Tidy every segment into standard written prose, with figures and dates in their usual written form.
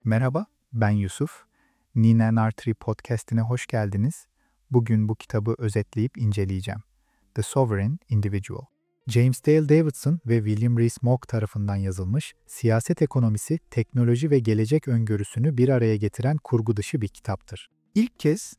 Merhaba, ben Yusuf. NNR3 podcast'ine hoş geldiniz. Bugün bu kitabı özetleyip inceleyeceğim. The Sovereign Individual. James Dale Davidson ve William Rees-Mogg tarafından yazılmış, siyaset ekonomisi, teknoloji ve gelecek öngörüsünü bir araya getiren kurgu dışı bir kitaptır. İlk kez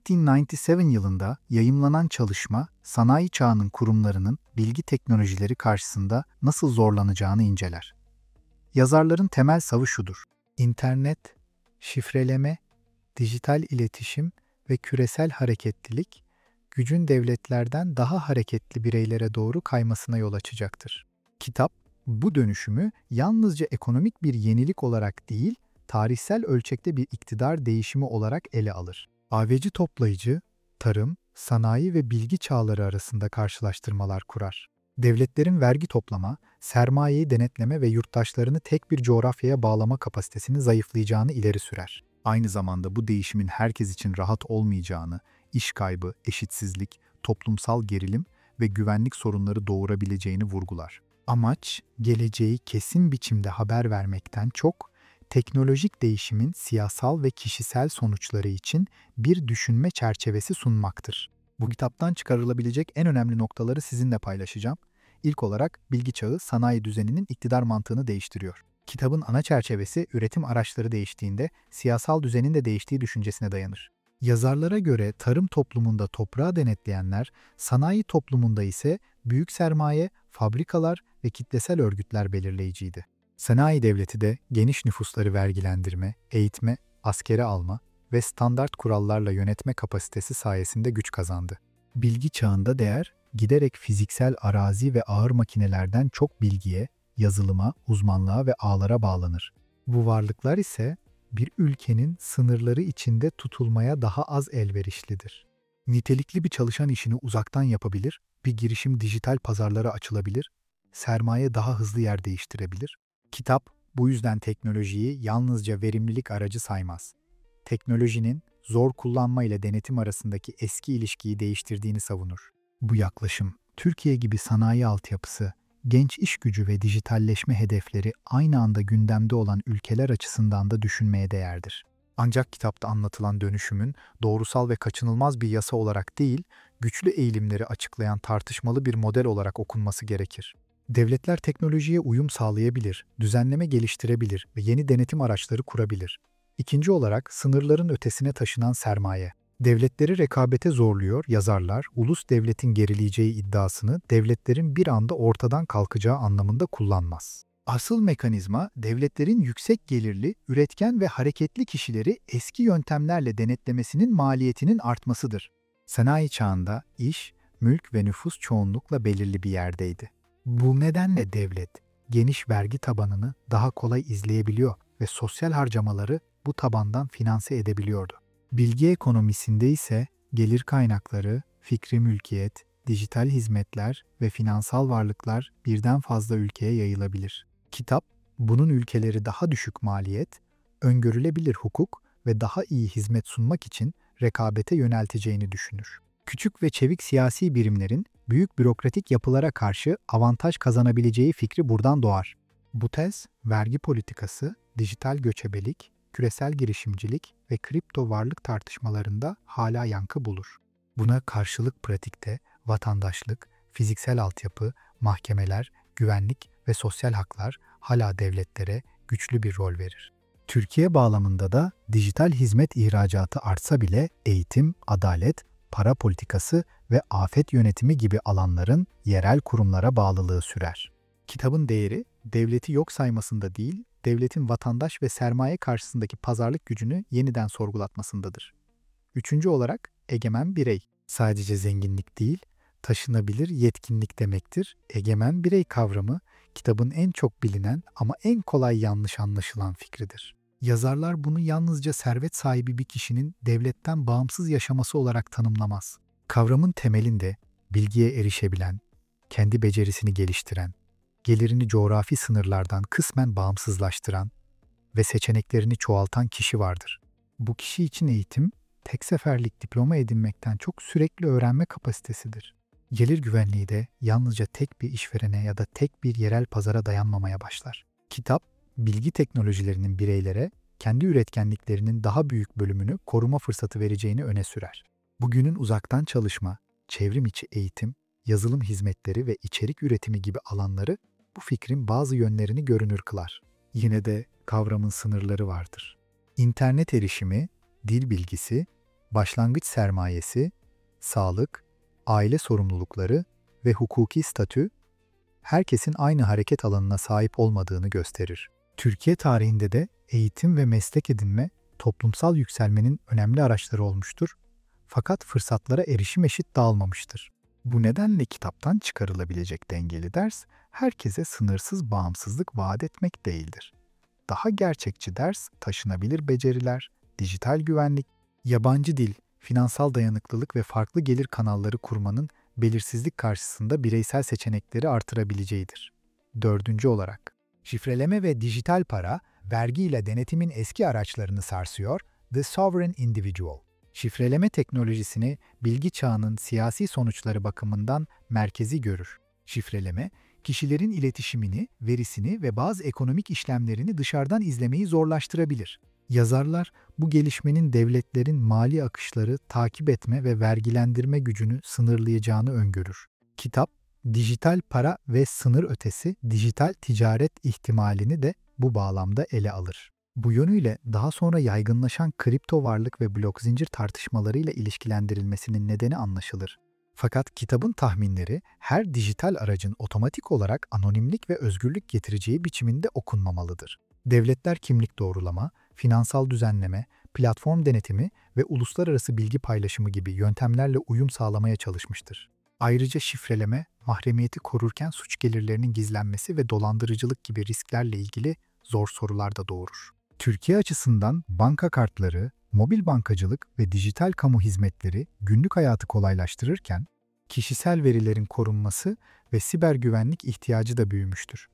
1997 yılında yayımlanan çalışma, sanayi çağının kurumlarının bilgi teknolojileri karşısında nasıl zorlanacağını inceler. Yazarların temel savı şudur: İnternet, şifreleme, dijital iletişim ve küresel hareketlilik, gücün devletlerden daha hareketli bireylere doğru kaymasına yol açacaktır. Kitap, bu dönüşümü yalnızca ekonomik bir yenilik olarak değil, tarihsel ölçekte bir iktidar değişimi olarak ele alır. Avcı toplayıcı, tarım, sanayi ve bilgi çağları arasında karşılaştırmalar kurar. Devletlerin vergi toplama, sermayeyi denetleme ve yurttaşlarını tek bir coğrafyaya bağlama kapasitesini zayıflayacağını ileri sürer. Aynı zamanda bu değişimin herkes için rahat olmayacağını, iş kaybı, eşitsizlik, toplumsal gerilim ve güvenlik sorunları doğurabileceğini vurgular. Amaç, geleceği kesin biçimde haber vermekten çok, teknolojik değişimin siyasal ve kişisel sonuçları için bir düşünme çerçevesi sunmaktır. Bu kitaptan çıkarılabilecek en önemli noktaları sizinle paylaşacağım. İlk olarak bilgi çağı sanayi düzeninin iktidar mantığını değiştiriyor. Kitabın ana çerçevesi üretim araçları değiştiğinde siyasal düzenin de değiştiği düşüncesine dayanır. Yazarlara göre tarım toplumunda toprağı denetleyenler, sanayi toplumunda ise büyük sermaye, fabrikalar ve kitlesel örgütler belirleyiciydi. Sanayi devleti de geniş nüfusları vergilendirme, eğitme, askere alma ve standart kurallarla yönetme kapasitesi sayesinde güç kazandı. Bilgi çağında değer, giderek fiziksel arazi ve ağır makinelerden çok bilgiye, yazılıma, uzmanlığa ve ağlara bağlanır. Bu varlıklar ise bir ülkenin sınırları içinde tutulmaya daha az elverişlidir. Nitelikli bir çalışan işini uzaktan yapabilir, bir girişim dijital pazarlara açılabilir, sermaye daha hızlı yer değiştirebilir. Kitap, bu yüzden teknolojiyi yalnızca verimlilik aracı saymaz. Teknolojinin zor kullanma ile denetim arasındaki eski ilişkiyi değiştirdiğini savunur. Bu yaklaşım, Türkiye gibi sanayi altyapısı, genç iş gücü ve dijitalleşme hedefleri aynı anda gündemde olan ülkeler açısından da düşünmeye değerdir. Ancak kitapta anlatılan dönüşümün doğrusal ve kaçınılmaz bir yasa olarak değil, güçlü eğilimleri açıklayan tartışmalı bir model olarak okunması gerekir. Devletler teknolojiye uyum sağlayabilir, düzenleme geliştirebilir ve yeni denetim araçları kurabilir. İkinci olarak sınırların ötesine taşınan sermaye. Devletleri rekabete zorluyor, yazarlar, ulus devletin gerileyeceği iddiasını devletlerin bir anda ortadan kalkacağı anlamında kullanmaz. Asıl mekanizma, devletlerin yüksek gelirli, üretken ve hareketli kişileri eski yöntemlerle denetlemesinin maliyetinin artmasıdır. Sanayi çağında iş, mülk ve nüfus çoğunlukla belirli bir yerdeydi. Bu nedenle devlet, geniş vergi tabanını daha kolay izleyebiliyor ve sosyal harcamaları bu tabandan finanse edebiliyordu. Bilgi ekonomisinde ise gelir kaynakları, fikri mülkiyet, dijital hizmetler ve finansal varlıklar birden fazla ülkeye yayılabilir. Kitap, bunun ülkeleri daha düşük maliyet, öngörülebilir hukuk ve daha iyi hizmet sunmak için rekabete yönelteceğini düşünür. Küçük ve çevik siyasi birimlerin büyük bürokratik yapılara karşı avantaj kazanabileceği fikri buradan doğar. Bu tez, vergi politikası, dijital göçebelik, küresel girişimcilik ve kripto varlık tartışmalarında hala yankı bulur. Buna karşılık pratikte vatandaşlık, fiziksel altyapı, mahkemeler, güvenlik ve sosyal haklar hala devletlere güçlü bir rol verir. Türkiye bağlamında da dijital hizmet ihracatı artsa bile eğitim, adalet, para politikası ve afet yönetimi gibi alanların yerel kurumlara bağlılığı sürer. Kitabın değeri, devleti yok saymasında değil, devletin vatandaş ve sermaye karşısındaki pazarlık gücünü yeniden sorgulatmasındadır. Üçüncü olarak, egemen birey. Sadece zenginlik değil, taşınabilir yetkinlik demektir. Egemen birey kavramı, kitabın en çok bilinen ama en kolay yanlış anlaşılan fikridir. Yazarlar bunu yalnızca servet sahibi bir kişinin devletten bağımsız yaşaması olarak tanımlamaz. Kavramın temelinde bilgiye erişebilen, kendi becerisini geliştiren, gelirini coğrafi sınırlardan kısmen bağımsızlaştıran ve seçeneklerini çoğaltan kişi vardır. Bu kişi için eğitim, tek seferlik diploma edinmekten çok sürekli öğrenme kapasitesidir. Gelir güvenliği de yalnızca tek bir işverene ya da tek bir yerel pazara dayanmamaya başlar. Kitap, bilgi teknolojilerinin bireylere, kendi üretkenliklerinin daha büyük bölümünü koruma fırsatı vereceğini öne sürer. Bugünün uzaktan çalışma, çevrim içi eğitim, yazılım hizmetleri ve içerik üretimi gibi alanları bu fikrin bazı yönlerini görünür kılar. Yine de kavramın sınırları vardır. İnternet erişimi, dil bilgisi, başlangıç sermayesi, sağlık, aile sorumlulukları ve hukuki statü, herkesin aynı hareket alanına sahip olmadığını gösterir. Türkiye tarihinde de eğitim ve meslek edinme, toplumsal yükselmenin önemli araçları olmuştur, fakat fırsatlara erişim eşit dağılmamıştır. Bu nedenle kitaptan çıkarılabilecek dengeli ders, herkese sınırsız bağımsızlık vaat etmek değildir. Daha gerçekçi ders, taşınabilir beceriler, dijital güvenlik, yabancı dil, finansal dayanıklılık ve farklı gelir kanalları kurmanın belirsizlik karşısında bireysel seçenekleri artırabileceğidir. Dördüncü olarak, şifreleme ve dijital para, vergi ile denetimin eski araçlarını sarsıyor, The Sovereign Individual. Şifreleme teknolojisini bilgi çağının siyasi sonuçları bakımından merkezi görür. Şifreleme, kişilerin iletişimini, verisini ve bazı ekonomik işlemlerini dışarıdan izlemeyi zorlaştırabilir. Yazarlar, bu gelişmenin devletlerin mali akışları takip etme ve vergilendirme gücünü sınırlayacağını öngörür. Kitap, dijital para ve sınır ötesi dijital ticaret ihtimalini de bu bağlamda ele alır. Bu yönüyle daha sonra yaygınlaşan kripto varlık ve blok zincir tartışmalarıyla ilişkilendirilmesinin nedeni anlaşılır. Fakat kitabın tahminleri her dijital aracın otomatik olarak anonimlik ve özgürlük getireceği biçiminde okunmamalıdır. Devletler kimlik doğrulama, finansal düzenleme, platform denetimi ve uluslararası bilgi paylaşımı gibi yöntemlerle uyum sağlamaya çalışmıştır. Ayrıca şifreleme, mahremiyeti korurken suç gelirlerinin gizlenmesi ve dolandırıcılık gibi risklerle ilgili zor sorular da doğurur. Türkiye açısından banka kartları, mobil bankacılık ve dijital kamu hizmetleri günlük hayatı kolaylaştırırken, kişisel verilerin korunması ve siber güvenlik ihtiyacı da büyümüştür.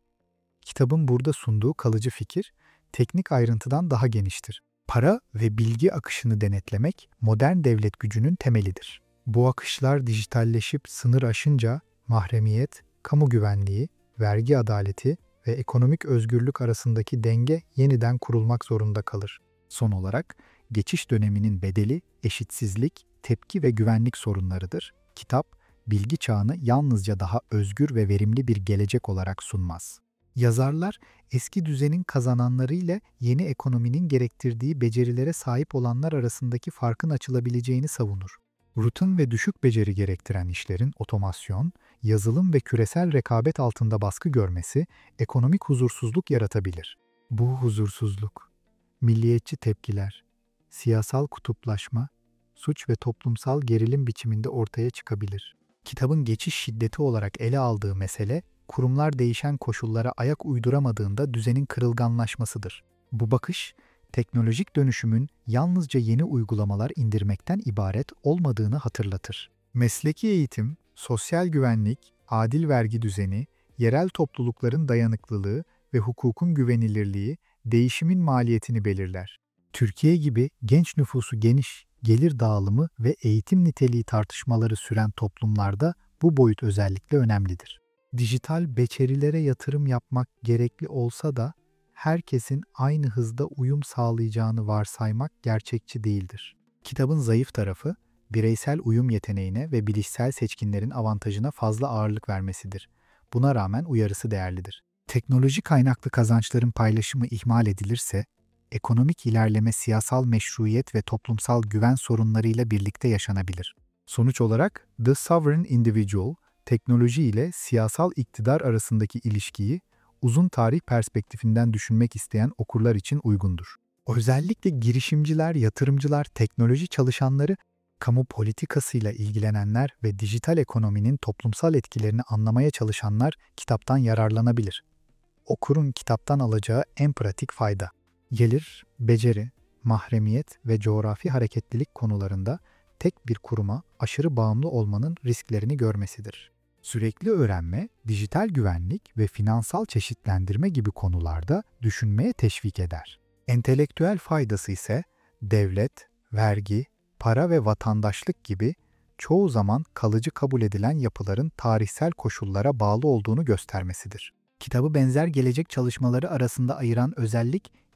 Kitabın burada sunduğu kalıcı fikir, teknik ayrıntıdan daha geniştir. Para ve bilgi akışını denetlemek modern devlet gücünün temelidir. Bu akışlar dijitalleşip sınır aşınca mahremiyet, kamu güvenliği, vergi adaleti ve ekonomik özgürlük arasındaki denge yeniden kurulmak zorunda kalır. Son olarak, geçiş döneminin bedeli eşitsizlik, tepki ve güvenlik sorunlarıdır. Kitap, bilgi çağını yalnızca daha özgür ve verimli bir gelecek olarak sunmaz. Yazarlar, eski düzenin kazananları ile yeni ekonominin gerektirdiği becerilere sahip olanlar arasındaki farkın açılabileceğini savunur. Rutin ve düşük beceri gerektiren işlerin otomasyon, yazılım ve küresel rekabet altında baskı görmesi ekonomik huzursuzluk yaratabilir. Bu huzursuzluk, milliyetçi tepkiler, siyasal kutuplaşma, suç ve toplumsal gerilim biçiminde ortaya çıkabilir. Kitabın geçiş şiddeti olarak ele aldığı mesele, kurumlar değişen koşullara ayak uyduramadığında düzenin kırılganlaşmasıdır. Bu bakış, teknolojik dönüşümün yalnızca yeni uygulamalar indirmekten ibaret olmadığını hatırlatır. Mesleki eğitim, sosyal güvenlik, adil vergi düzeni, yerel toplulukların dayanıklılığı ve hukukun güvenilirliği değişimin maliyetini belirler. Türkiye gibi genç nüfusu geniş, gelir dağılımı ve eğitim niteliği tartışmaları süren toplumlarda bu boyut özellikle önemlidir. Dijital becerilere yatırım yapmak gerekli olsa da herkesin aynı hızda uyum sağlayacağını varsaymak gerçekçi değildir. Kitabın zayıf tarafı, bireysel uyum yeteneğine ve bilişsel seçkinlerin avantajına fazla ağırlık vermesidir. Buna rağmen uyarısı değerlidir. Teknoloji kaynaklı kazançların paylaşımı ihmal edilirse, ekonomik ilerleme siyasal meşruiyet ve toplumsal güven sorunlarıyla birlikte yaşanabilir. Sonuç olarak, The Sovereign Individual, teknoloji ile siyasal iktidar arasındaki ilişkiyi uzun tarih perspektifinden düşünmek isteyen okurlar için uygundur. Özellikle girişimciler, yatırımcılar, teknoloji çalışanları, kamu politikasıyla ilgilenenler ve dijital ekonominin toplumsal etkilerini anlamaya çalışanlar kitaptan yararlanabilir. Okurun kitaptan alacağı en pratik fayda, gelir, beceri, mahremiyet ve coğrafi hareketlilik konularında tek bir kuruma aşırı bağımlı olmanın risklerini görmesidir. Sürekli öğrenme, dijital güvenlik ve finansal çeşitlendirme gibi konularda düşünmeye teşvik eder. Entelektüel faydası ise devlet, vergi, para ve vatandaşlık gibi çoğu zaman kalıcı kabul edilen yapıların tarihsel koşullara bağlı olduğunu göstermesidir. Kitabı benzer gelecek çalışmaları arasında ayıran özellik,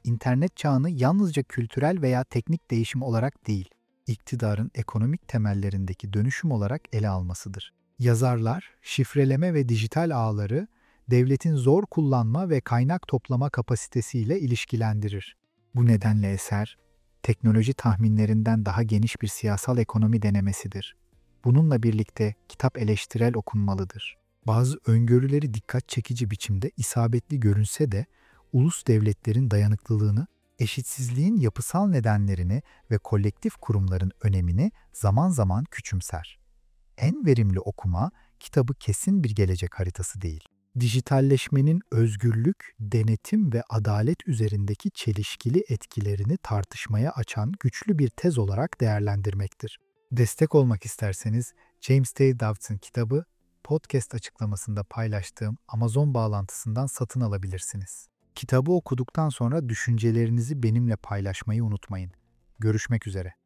internet çağını yalnızca kültürel veya teknik değişim olarak değil, iktidarın ekonomik temellerindeki dönüşüm olarak ele almasıdır. Yazarlar, şifreleme ve dijital ağları, devletin zor kullanma ve kaynak toplama kapasitesiyle ilişkilendirir. Bu nedenle eser, teknoloji tahminlerinden daha geniş bir siyasal ekonomi denemesidir. Bununla birlikte kitap eleştirel okunmalıdır. Bazı öngörüleri dikkat çekici biçimde isabetli görünse de, ulus devletlerin dayanıklılığını, eşitsizliğin yapısal nedenlerini ve kolektif kurumların önemini zaman zaman küçümser. En verimli okuma, kitabı kesin bir gelecek haritası değil. Dijitalleşmenin özgürlük, denetim ve adalet üzerindeki çelişkili etkilerini tartışmaya açan güçlü bir tez olarak değerlendirmektir. Destek olmak isterseniz James Dale Davidson kitabı podcast açıklamasında paylaştığım Amazon bağlantısından satın alabilirsiniz. Kitabı okuduktan sonra düşüncelerinizi benimle paylaşmayı unutmayın. Görüşmek üzere.